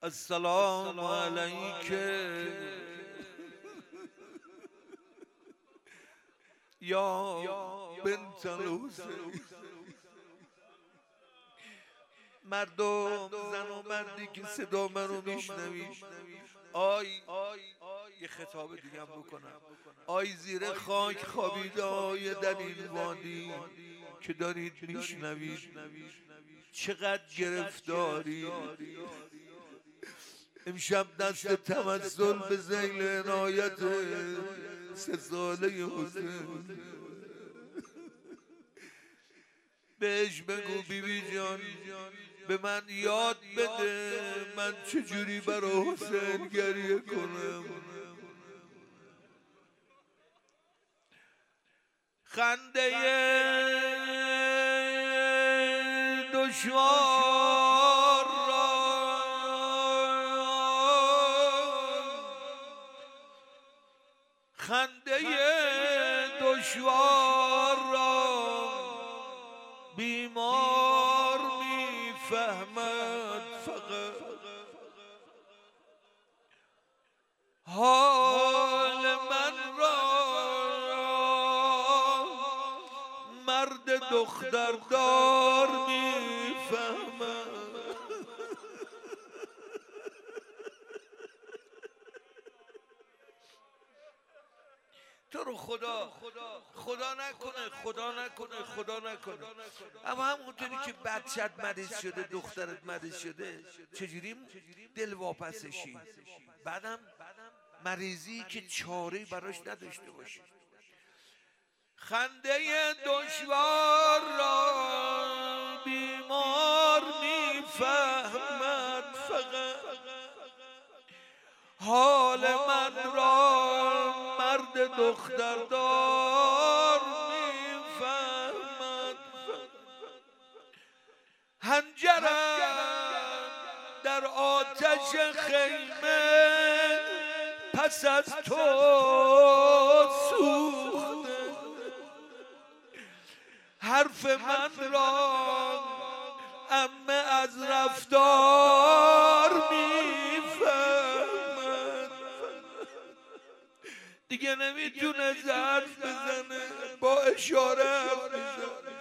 السلام علیک یا بنت الحسین. مردم، زن و مردی که صدا منو میشنوی، یه خطاب دیگه هم بکنم. زیر خاک خوابیده های در این وادی که دارید میشنوید، چقدر گرفتاری. امشب دست تمثل به ذیل عنایت 3 ساله حسین. بهش بگو بیبی جان به من یاد بده من چجوری برای حسین گریه کنم. خنده دشوار را، خنده دشوار را بیمار میفهمد فقط. حال من را مرد دختردار میفهمد. تو رو خدا نکنه. اما همونطوری که بچت مریض شده، دخترت مریض شده، چجوری دل واپسشی؟ بعدم مریضی که چاره‌ای براش نداشته باشی. خنده دشوار را بیمار میفهمد فقط. حال من را مرد دختردار میفهمد. حنجرم در آتش خیمه پس از تو سوخته. حرف من را عمه از رفتار میفهمد. دیگه نمیتونه ظرف بزنه، با اشاره حرف میزنه.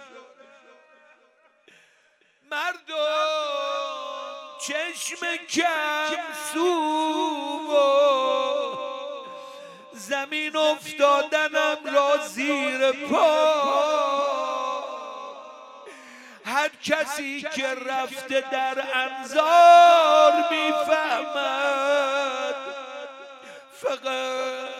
مردم چشم کم سو و زمین افتادنم را زیر پا. هر کسی که رفته در انظار میفهمد فقط.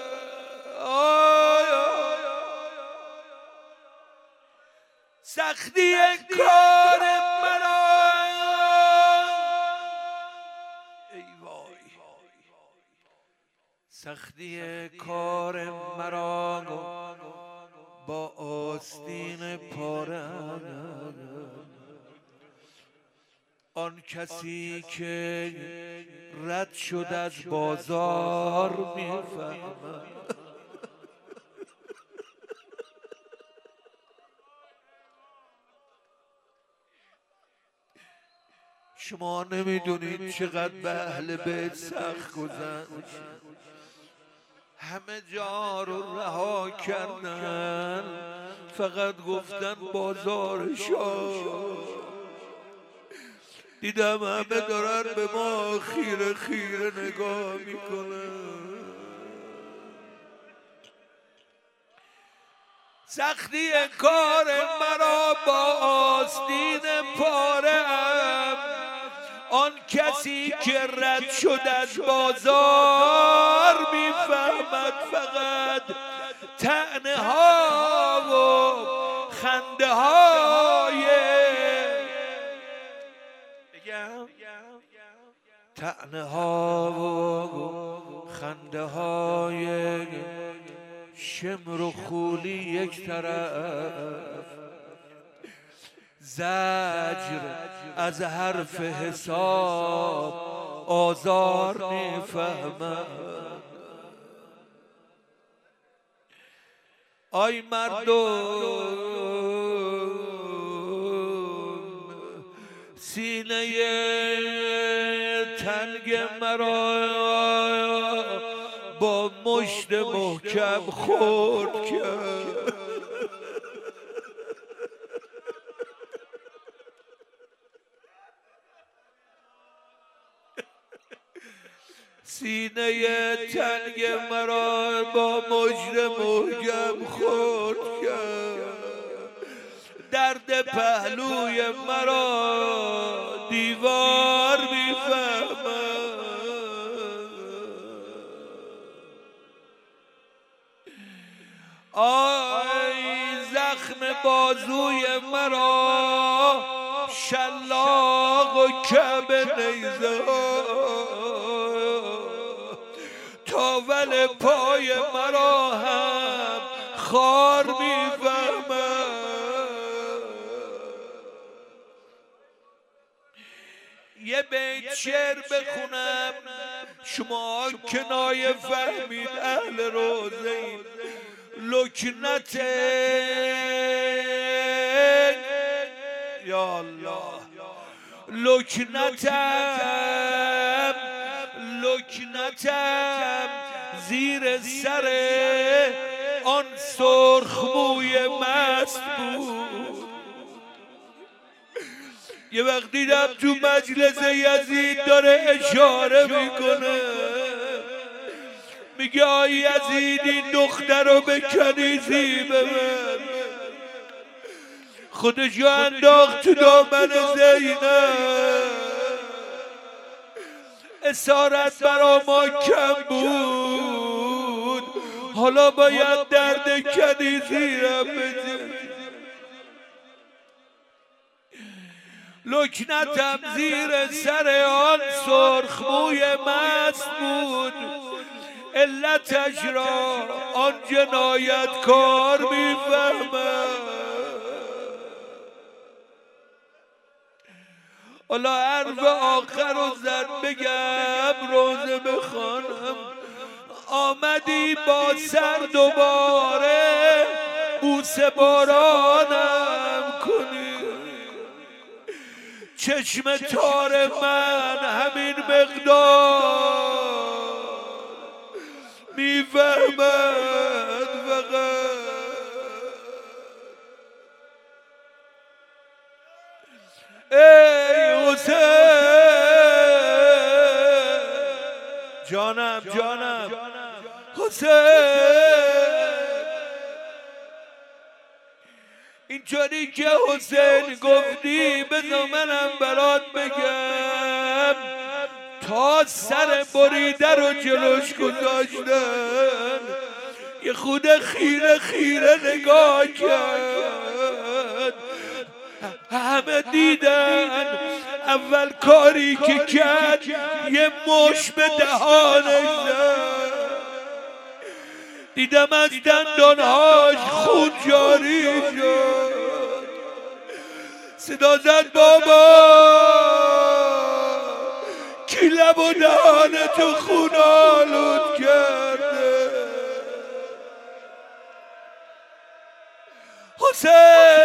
سختی کار مرا، ای وای، سختی کار مرا با آستین پاره. آن کسی که رد شد از بازار میفهمد. شما نمیدونید چقدر به اهل بیت سخت گذشت. همه جا رو رها کردن، فقط گفتن بازار شاه. دیدم همه دارن به ما خیره خیره نگاه میکنن. سختی کار مرا با آستین پاره. آن کسی که رد شد از بازار میفهمد فقط. طعنه ها و خنده های، طعنه ها و خنده های شمر و خولی یک طرف، زجر از حرف حساب آزار میفهمد. آی مردم سینه تنگ مرا با مشت محکم خورد کرد. سینه تنگ مرا با مشت محکم خورد کرد. درد پهلوی مرا دیوار میفهمد. آی زخم بازوی مرا شلاق و کب نیزه، تاول پای مرا هم خار میفهمد. یه بیت شعر بخونم شما کنایه فهمید اهل روزه این. لکنت یا الله لکنتم زیر سر آن سرخ موی مست بود. یه وقت دیدم تو مجلس یزید داره اشاره میکنه، میگه آی یزید این دختر رو به کنیزی ببر. خودشو انداخت تو دامن زینب. اسارت برا ما کم بود، حالا باید درد کنیزی رو بده. لکنتم زیر سر آن سرخ موی مست بود، علتش را آن جنایت کار میفهمد. حالا حرف آخر رو زد بگم روزه بخوانم. آمدی با سر دوباره بوسه بارانم کنی، چشم تار من همین مقدار میفهمد فقط. ای حسین جانم حسین، اینطوری که حسین گفتی بذار منم برات بگم. تا سر بریده رو جلوش گذاشتن، یه خود خیره نگاه کرد. همه دیدن اول کاری که کرد یه مش به دهانش زد. دیدم از دندانهاش خون جاری شد. صدا زد بابا کی لب و دهانتو خون آلود کرده. حسین